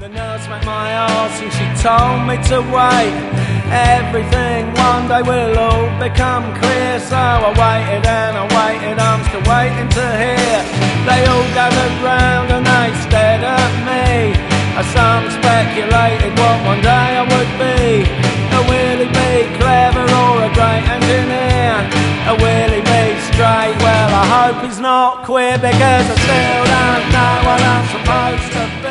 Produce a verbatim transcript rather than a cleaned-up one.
The nurse met my arse and she told me to wait. Everything one day will all become clear. So I waited and I waited, I'm still waiting to hear. They all gathered round and they stared at me, as some speculated what one day I would be. A will he be clever or a great engineer? A will he be straight? Well, I hope he's not queer, because I still don't know what I'm supposed to be.